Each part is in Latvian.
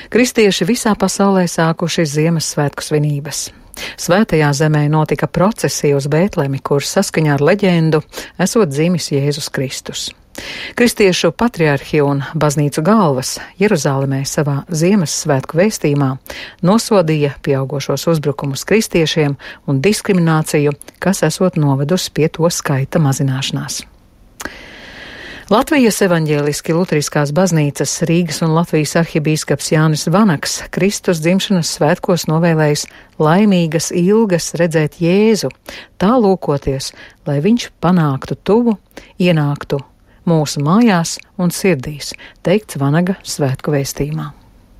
Kristieši visā pasaulē sākuši Ziemassvētku svinības. Svētajā zemē notika procesija uz Bētlemi, kur saskaņā ar leģendu esot dzimis Jēzus Kristus. Kristiešu patriarhi un baznīcu galvas Jeruzālemē savā Ziemassvētku vēstījumā nosodīja pieaugošos uzbrukumus kristiešiem un diskrimināciju, kas esot novedusi pie to skaita mazināšanās. Latvijas evaņģēliski luteriskās baznīcas Rīgas un Latvijas arhibīskaps Jānis Vanaks Kristus dzimšanas svētkos novēlējis laimīgas ilgas redzēt Jēzu, tā lūkoties, lai viņš panāktu tuvu, ienāktu mūsu mājās un sirdīs, teikts Vanaga svētku vēstījumā.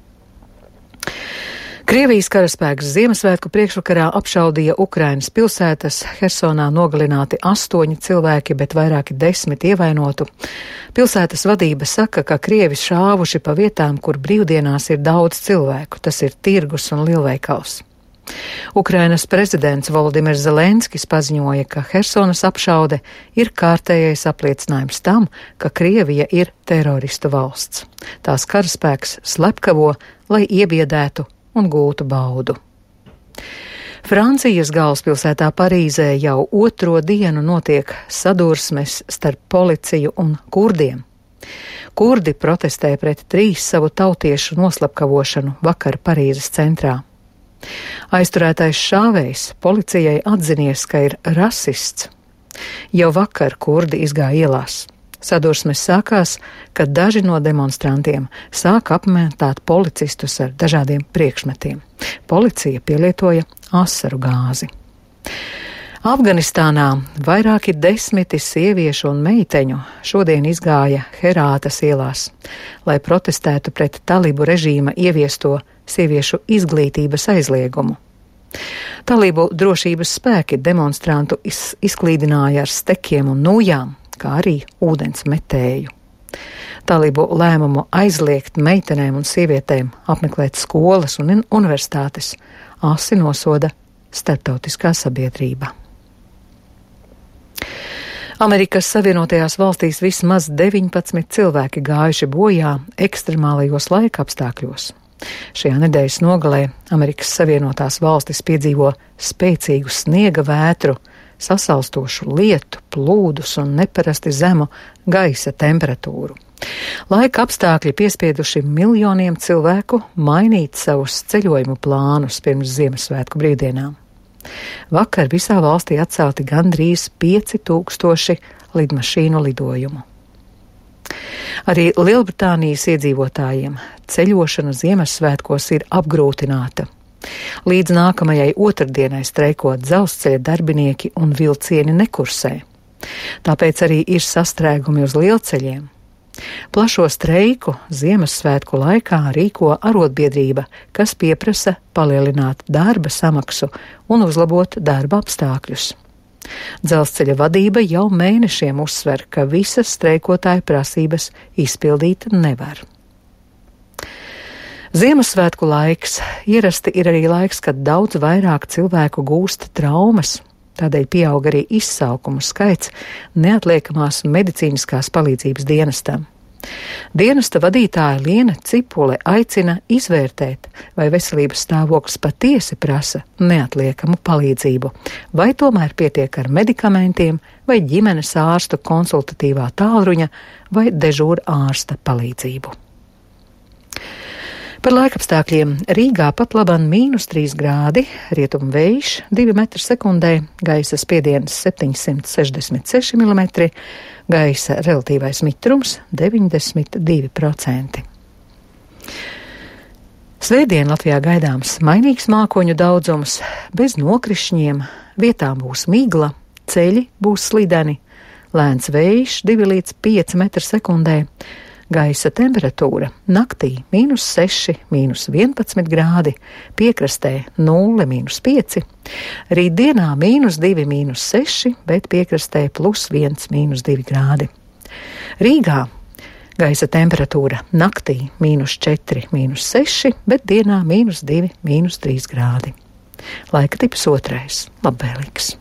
Krievijas karaspēks Ziemassvētku priekšvakarā apšaudīja Ukrainas pilsētas, Hersonā nogalināti 8 cilvēki, bet vairāki 10 ievainotu. Pilsētas vadība saka, ka Krievi šāvuši pa vietām, kur brīvdienās ir daudz cilvēku, tas ir tirgus un lielveikals. Ukrainas prezidents Volodimirs Zelenskis paziņoja, ka Hersonas apšaude ir kārtējais apliecinājums tam, ka Krievija ir teroristu valsts. Tās karaspēks slepkavo, lai iebiedētu un gūtu baudu. Francijas galvaspilsētā Parīzē jau 2. dienu notiek sadursmes starp policiju un kurdiem. Kurdi protestē pret 3 savu tautiešu noslepkavošanu vakar Parīzes centrā. Aizturētais šāvējs policijai atzinies, ka ir rasists. Jau vakar kurdi izgāja ielās. Sadursmes sākās, kad daži no demonstrantiem sāka apmētāt policistus ar dažādiem priekšmetiem. Policija pielietoja asaru gāzi. Afganistānā vairāki 10 sieviešu un meiteņu šodien izgāja Herātas ielās, lai protestētu pret talibu režīma ieviesto sieviešu izglītības aizliegumu. Talibu drošības spēki demonstrantu izklīdināja ar stekiem un nūjām, kā arī ūdens metēju. Talibu lēmumu aizliegt meitenēm un sievietēm apmeklēt skolas un universitātes asi nosoda starptautiskā sabiedrība. Amerikas Savienotajās valstīs vismaz 19 cilvēki gājuši bojā ekstremālajos laika apstākļos. Šajā nedēļas nogalē Amerikas Savienotās valstis piedzīvo spēcīgu sniega vētru, sasalstošu lietu, plūdus un neparasti zemu gaisa temperatūru. Laika apstākļi piespieduši miljoniem cilvēku mainīt savus ceļojumu plānus pirms Ziemassvētku brīvdienām. Vakar visā valstī atcelti gandrīz 5000 lidmašīnu lidojumu. Arī Lielbritānijas iedzīvotājiem ceļošana Ziemassvētkos ir apgrūtināta. Līdz nākamajai otrdienai streikot dzelzceļa darbinieki un vilcieni nekursē. Tāpēc arī ir sastrēgumi uz lielceļiem. Plašo streiku Ziemassvētku laikā rīko arotbiedrība, kas pieprasa palielināt darba samaksu un uzlabot darba apstākļus. Dzelzceļa vadība jau mēnešiem uzsver, ka visas streikotāju prasības izpildīt nevar. Ziemassvētku laiks ierasti ir arī laiks, kad daudz vairāk cilvēku gūst traumas, tādēļ pieaug arī izsaukumu skaits neatliekamās medicīniskās palīdzības dienestam. Dienesta vadītāja Liena Cipule aicina izvērtēt, vai veselības stāvoklis patiesi prasa neatliekamu palīdzību, vai tomēr pietiek ar medikamentiem, vai ģimenes ārstu konsultatīvā tālruņa vai dežūra ārsta palīdzību. Par laikapstākļiem Rīgā pat laban -3 grādi, rietumu vējš 2 metri sekundē, gaisa spiediens 766 mm, gaisa relatīvais mitrums 92%. Svētdien Latvijā gaidāms mainīgs mākoņu daudzums, bez nokrišņiem, vietām būs migla, ceļi būs slideni, lēns vējš 2 līdz 5 metri sekundē, gaisa temperatūra naktī -6, -11 grādi, piekrastē 0, -5, rītdienā -2, -6, bet piekrastē +1, -2 grādi. Rīgā gaisa temperatūra naktī -4, -6, bet dienā -2, -3 grādi. Laika tips 2. Labvēlīgs.